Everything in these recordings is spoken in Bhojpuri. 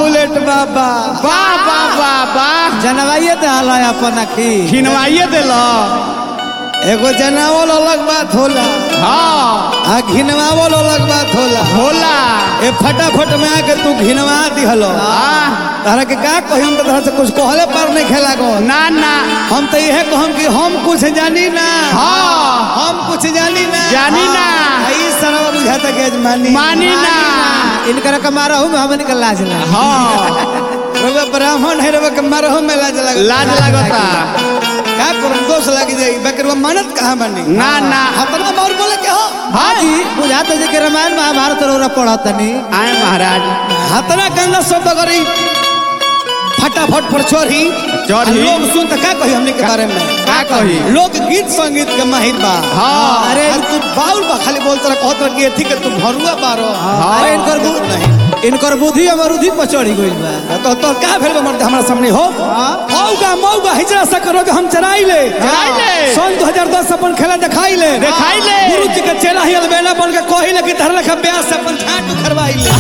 बुलेट बाबा वाह वाह वाह वाह जनवाइए दे हला अपन आखी घिनवाइए दिल एगो जनावल अलग बात होला हाँ आ घिनवावल अलग बात होला होला ए फटाफट में आके तू घिनवा दिहलो तारा के का कही हम तो तरह से कुछ कहले पर नहीं खेला गो ना ना हम तो यह कहम कि हम कुछ जानी ना हाँ हम कुछ जानी ना जानी ना ई सरवा बुझाता के मानी ना इनकर के मारहु में हमन के लाज ना हाँ रवा ब्राह्मण है रवा के मारहु में लाज लगता लाज लगता का करम दोष लग जाई बकरवा मानत कहां बनी ना ना हतना मोर बोले के हो हाँ जी बुझाता जे के रामायण महाभारत रोरा पढ़तनी आए महाराज हतना गंदा शब्द करी फटाफट पर चढ़ी लोग सुन तो क्या कही हमने के बारे में का कही लोग गीत संगीत के माहिर बा हाँ अरे तू बाउल बा खाली बोलत रह कहत रह कि एथी के तू भरुआ बारो अरे इनकर बुद्धि हमर उधी पर चढ़ी गइल बा तो का भेल बा मर्द हमरा सामने हो औगा मौगा हिजरा सा करो कि हम चराई ले सन 2010 अपन खेला दिखाई ले गुरु जी के चेला ही अलबेला बन के कहि ले कि धर लख ब्याह से अपन ठाट उखरवाई ले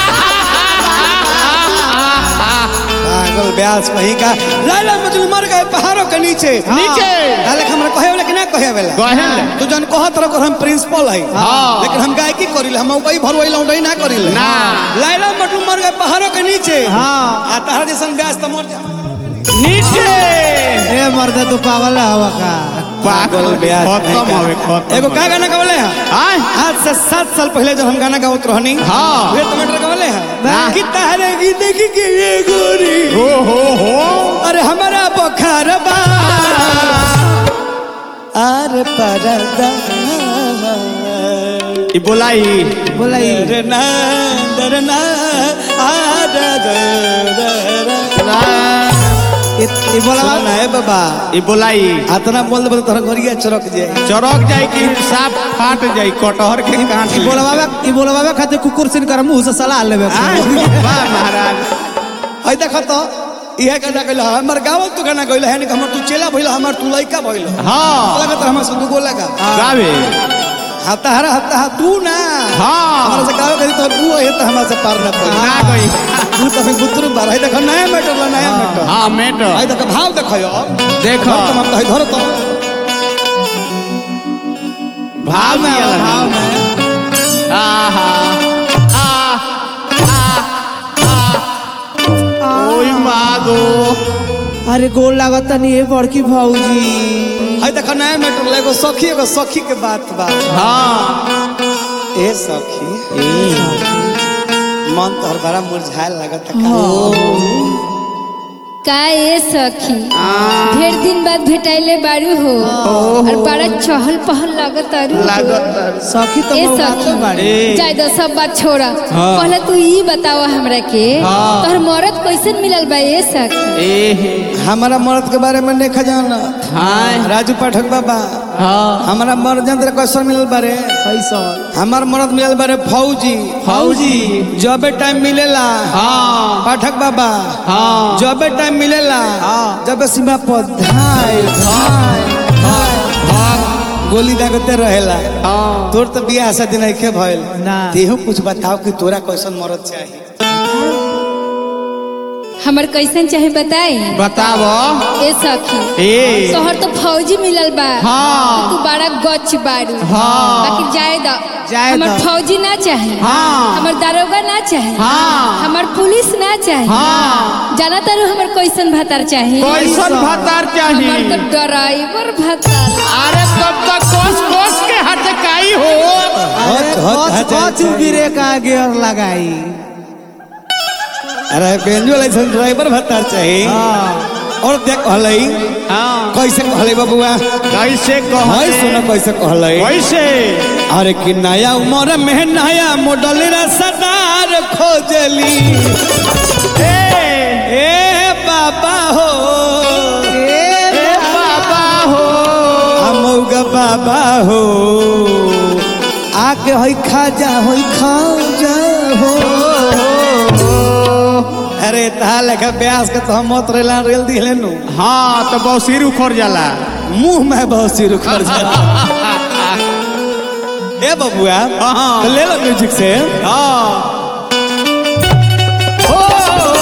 पागल ब्यास वही का लाला मजनू मर गए पहाड़ों के नीचे लाले हमरा कहे वाला कि ना कहे वाला तू जन कहत रह हम प्रिंसिपल है लेकिन हम गायकी करिले हम उपाय भरवई लौंडई ना करिले ना लाला मजनू मर गए पहाड़ों के नीचे हां आ तहर जैसन ब्यास त मर जा नीचे ए मर्द तू पागल हवा का पागल ब्यास खत्म होवे खत्म एगो का गाना गवले है आज से 7 साल पहले जब हम गाना गावत रहनी हां वे टमाटर गवले है कि तहरे गीत देखी के ये गोरी हो अरे हमारा बुखार बा अरे परदा ई बोलाई रे ना दरना ई बोलवा ना है बाबा ई बोलाई आतना बोल दे तोरा गरिया चरक जाए कि साफ फाट जाई कटहर के काट ई बोलवा खातिर कुकुर सिन कर मुंह से सलाह लेबे वाह महाराज हई देख तो इहे गाना गइल हमर गावल तू गाना गइल है हमर तू चेला भइल हमर तू लइका भइल हां लगत हमर से दुगो लगा गावे हता तू ना हां हमरा से गावे करी तो तू है त हमरा से पार ना पड़ी ना गई तू तो फिर बुतरू बार है देख नया मैटर हां मैटर हई देख भाव देखयो देखो तुम तो धर तो भाव में आहा ओई मागो अरे गोल लागत नहीं है बड़की भौजी हई देख नया मैटर लेगो सखी के बात बा हां ए सखी मन तोहर बड़ा मुरझायल लागत का ए सखी ढेर दिन बाद भेटाइले बारू हो और बड़ा चहल पहल लागत सखी तो ए सखी जाय दो सब बात छोड़ा पहले तू ई बतावा हमरा के तोहर मरद कैसन मिलल बा ए सखी हमारा मर्द के बारे में नहीं खजाना राजू पाठक बाबा हमारा मर्द जंत्र कैसन मिलल बारे हमार मर्द मिलल बारे फौजी जबे टाइम मिलेला पाठक बाबा जबे टाइम मिलेला जबे सीमा पर गोली दागते रहेला तोर तो बियाह शादी नहीं के भइल तेहू कुछ बताओ कि तोरा कैसन मर्द चाहिए हमर कैसन चाहे बताई बतावो ए सखी तोहर तो फौजी मिलल बा तू बड़ा गच बारू बाकी जाए द हमर फौजी ना चाहे हमर दारोगा ना चाहे हमर पुलिस ना चाहे जाना तारू हमर कैसन भतार चाहे हमर तो ड्राइवर भतार अरे तब तक कोस के हटकाई हो गिरे का गियर लगाई अरे बेंजो लाइसेंस ड्राइवर भत्ता चाहिए और देख कहलई कैसे कहलई बबुआ कैसे सुनो कैसे कहलई कैसे अरे कि नया उम्र में नया मॉडल रसदार खोजली ए बाबा हो हमौगा बाबा हो आके होई खाजा हो अरे ताल का ब्यास के तो हम मत रेल दिले नु हाँ तो बहुत सिर उखड़ जाला मुंह में बहुत सिर उखड़ जाला ए बबुआ तो ले लो म्यूजिक से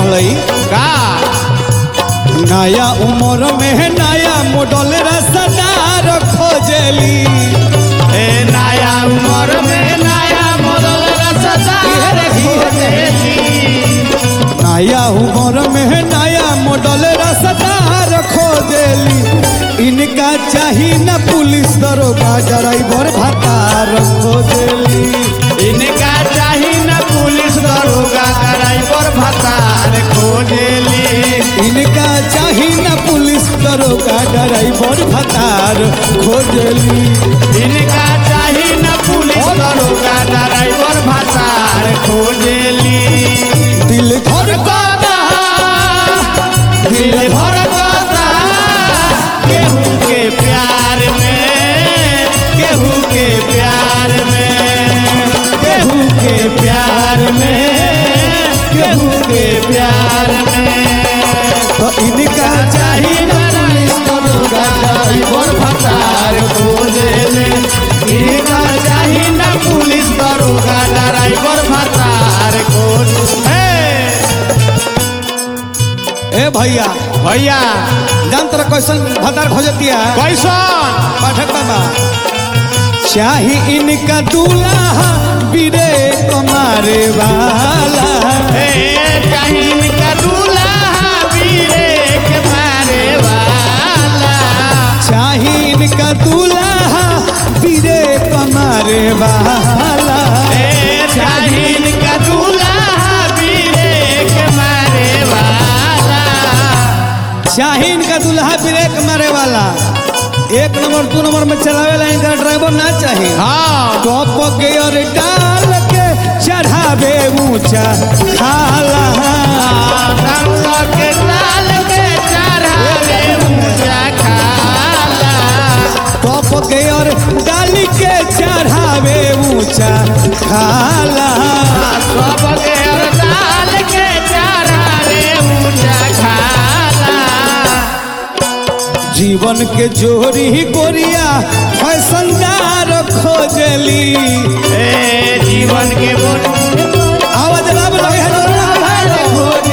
कहलई का नया उम्र में नया मॉडल रसदार खोजली ए नया उम्र में नया मॉडल रसदार खोजली नया उम्र में नया मॉडल रसदार खोजली इनका चाहिए न पुलिस दरोगा ड्राइवर भतार खोजली इनका चाहिए न पुलिस दरोगा ड्राइवर भतार खोजली इनका चाहिए न पुलिस दरोगा ड्राइवर भतार खोजली इनका चाहिए न पुलिस दरोगा ड्राइवर भतार खोजली दिल धड़कता दिल धड़कता केहू के प्यार में केहू के प्यार में केहू के प्यार में केहू के प्यार में तो इनका चाहिए न पुलिस दरोगा ड्राइवर भतार खोजले इनका चाहिए न पुलिस दरोगा ड्राइवर भतार खोजले ए भैया भैया जान तोरा कैसन भतार खोजती है कैसन पाठक बाबा चाही इनका दूल्हा बीरे कमारे वाला चाहिए इनका दूल्हा वीरे के मारे वाला चाही इनका दूल्हा बीरे कमारे वाला चाहिए इनका दूल्हा वीरे के मारे वाला चाही इनका दूल्हा बीरे कमारे वाला 1 नंबर 2 नंबर में चलावे ला इनका ड्राइवर ना चाहिए हाँ टॉप गियर डाल के चढ़ावे ऊंचा खाला के लाल के चढ़ावे ऊंचा खाला टॉप गियर डाल के चढ़ावे ऊंचा खाला सब के डाल के चढ़ावे ऊंचा खाला जीवन के जोरी गोरिया फैशनदार खोजली जीवन के आवाज लाभ लगे है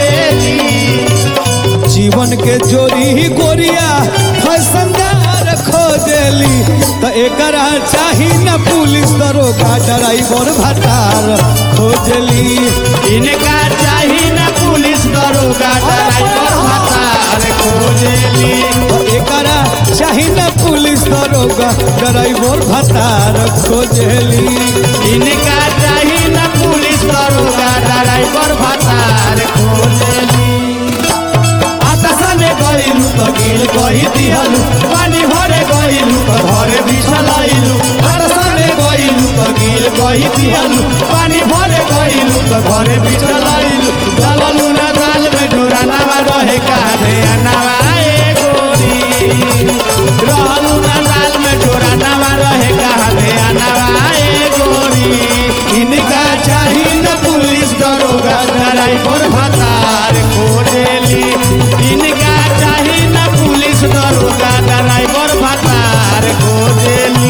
खोजेली जीवन के जोरी गोरिया फैशनदार खोजली तो एकरा चाही न पुलिस दरोगा ड्राइवर भतार खोजली इनका चाहिए न पुलिस दरोगा ड्राइवर भतार खोजली तो एकरा चाही न पुलिस दरोगा ड्राइवर भतार खोजली इनका चाहिए न पुलिस दरोगा ड्राइवर भतार खोजली आकाशा में गइलू तो गिल गई दिहलू पानी भरे गइलू तो घरे बिछलैलू आकाशा में गइलू तो गिल गई दिहलू पानी भरे गइलू तो घरे बिछलैलू डाललू ना दाल में डोरा नावा रहे काहे अनावा ए गोरी रहलू ना दाल में डोरा नावा रहे काहे अनावा ए गोरी इनका चाहिए न पुलिस दरोगा ड्राइवर भतार खोजली इनका चाहिए न पुलिस दरोगा ड्राइवर भतार खोजली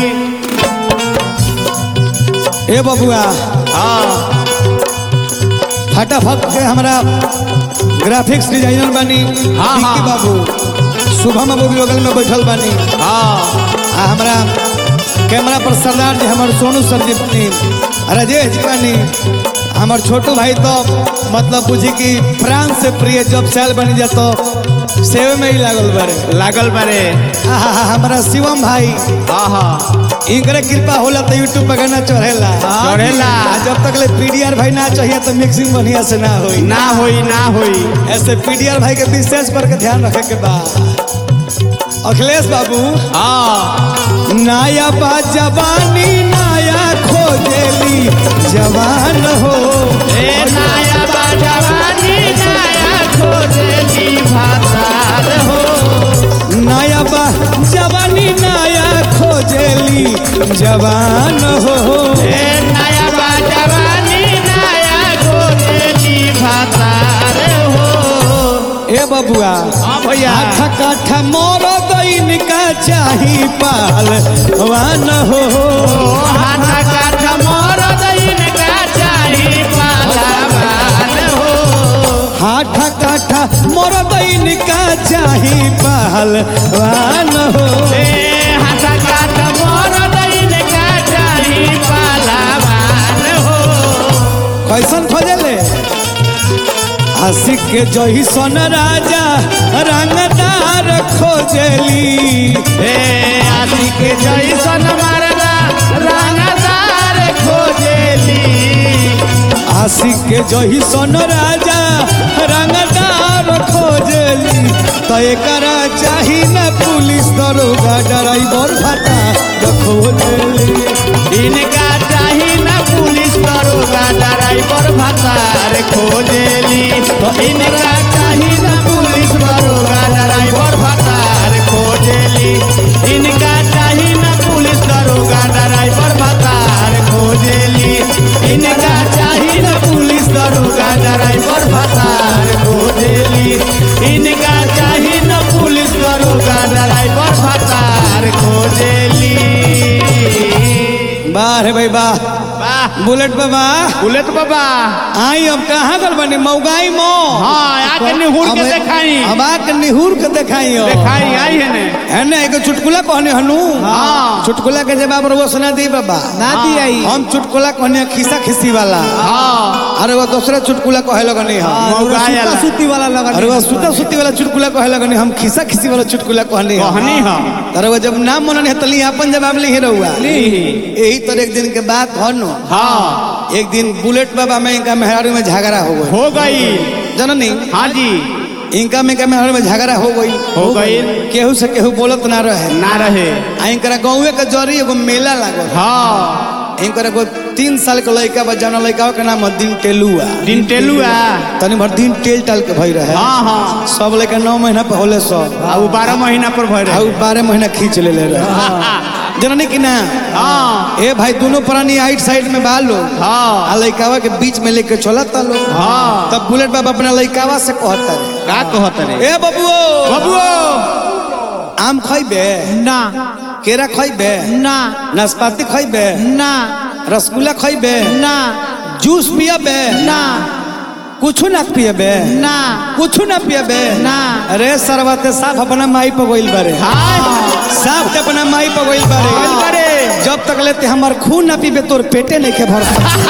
ए बबुआ हाँ फटाफट के हमारा ग्राफिक्स डिजाइनर बानी हाँ, विक्की हाँ। बाबू शुभम बाबू भी बगल में बैठल बानी हाँ आ हमारा कैमरा पर सरदार जी हमारे सोनू सर जी बानी राजेश जी बानी हमार छोटू भाई तो मतलब बुझी कि प्राण से प्रिय जब साल बनी जातो सेवे में ही लागल बारे आहा हमारा शिवम भाई हाँ हाँ इनकरे कृपा होला तो यूट्यूब पर गाना चढ़ेला चढ़ेला। जब तक ले पीडीआर भाई ना चाहिए तो मिक्सिंग बढ़िया से ना होई ना होई ना होई ऐसे पीडीआर भाई के विशेष पर के ध्यान रखे के बाद अखिलेश बाबू हाँ नया बा जवानी नया खोजेली जवान हो ए नया बा जवानी नया खोजली भतार हो नया बा जवानी नया खोजेली जवान हो ए नया बा जवानी नया खोजली भतार हो ए बबुआ हाँ भैया आठा काठा मोर दैन का चाही पाल वान हो हाथा काठ मोर दैन का चाही पालावान हो आठा चाही पहलवान हो। हटा काट मरद इनका चाही पहलवान हो। कैसन खोजले आशिक के जही सन राजा रंगदार खोजली। आशिक के जैसन मरदा रंगदार खोजली। आशिक के जही सन राजा रंगदार खोजली। तो एकरा चाही न पुलिस दरोगा ड्राइवर भाटा खोजली। इनका चाही न पुलिस दरोगा ड्राइवर भतार खोजली। तो इनका चाही न पुलिस दरोगा ड्राइवर भतार खोजली। इनका चाही न पुलिस दरोगा ड्राइवर भतार खोजली। इनका चाही न पुलिस दरोगा ड्राइवर भतार खोजली। इनका चाही न पुलिस दरोगा ड्राइवर भतार खोजली। वाह रे भाई वाह। बुलेट बाबा बुलेट बाबा आई अब कहाँ गल बनी मौगाई मो। हाँ आके निहुर के देखाई। अब आके निहुर के देखाई हो। देखाई आई है ने एगो चुटकुला कहने हनु। हाँ चुटकुला के जवाब रउआ सुना दी बाबा। ना दी आई। हम चुटकुला कहने खिसा खिसी वाला। हाँ अरे वो दूसरा चुटकुला कहे लगनी हम सुता सुती वाला लगनी। अरे वो सुता सुती वाला चुटकुला कहे लगनी हम खिसा खिसी वाला चुटकुला कहनी कहनी हम। अरे वो जब नाम मननी है तली अपन जवाब ली रहुआ। यही तरह एक दिन के बात हो नो। हाँ एक दिन बुलेट बाबा में इनका मेहरारू में झगड़ा हो गई जननी। हाँ जी इनका में मेहरारू में झगड़ा हो गई। केहू से केहू बोलत ना रहे। इनकरा गाँव के जरी एगो मेला लागल। हाँ इनकर एगो 3 साल के लड़का बा जौन लड़का के नाम दिन टेलुआ। तनी भर दिन टेल टाल के भई रहे। हाँ हाँ सब लड़का 9 महीना पर होले सब। 12 महीना पर भई रहे। 12 महीना खींच ले रहे जननी की ना। हाँ ए भाई दोनों प्राणी आइट साइड में बालो। हाँ लड़कावा के बीच में लेके चलता लो। हाँ तब बुलेट बाबा अपना लड़कावा से कहता का कहता रे। ए बबुओ आम खइबे ना। केरा खइबे ना। नाशपाती खइबे ना। रसगुल्ला खइबे ना। जूस पियबे ना। कुछ ना पियबे ना। कुछ ना पियबे ना। अरे सरवते साफ अपना माई पर गइल बारे। साफ ते अपना माई पर गइल बारे। जब तक लेते हमार खून ना पीबे तोर पेटे नहीं के भर।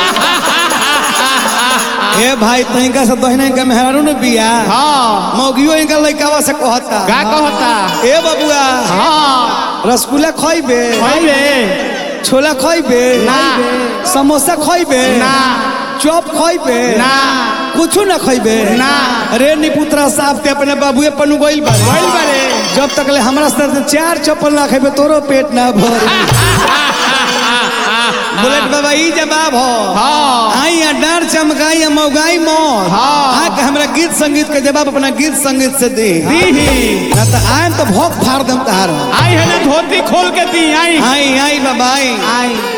ए भाई तनिका से दहिना के मेहरारू ने बिया। हाँ मौगियो इनका लइकावा से कहता का कहता ए बबुआ हाँ रसगुल्ला खइबे छोला खइबे ना। समोसा खइबे ना। चॉप खइबे ना। कुछ ना खइबे ना। अरे निपुत्रा साहब ते अपने बाबूए पनु गइल बारे। जब तक ले हमरा से 4 चप्पल ना खइबे तोरो पेट ना भर। बुलेट बाबा ई जवाब हो। हाँ आई या डार चमकाई या मौगाई मौत। हाँ आके हमरा गीत संगीत के जवाब अपना गीत संगीत से दी ना तो आए तो भोग फाड़ दम तहार। आई है ना धोती खोल के दी। आई आई बाबा आई।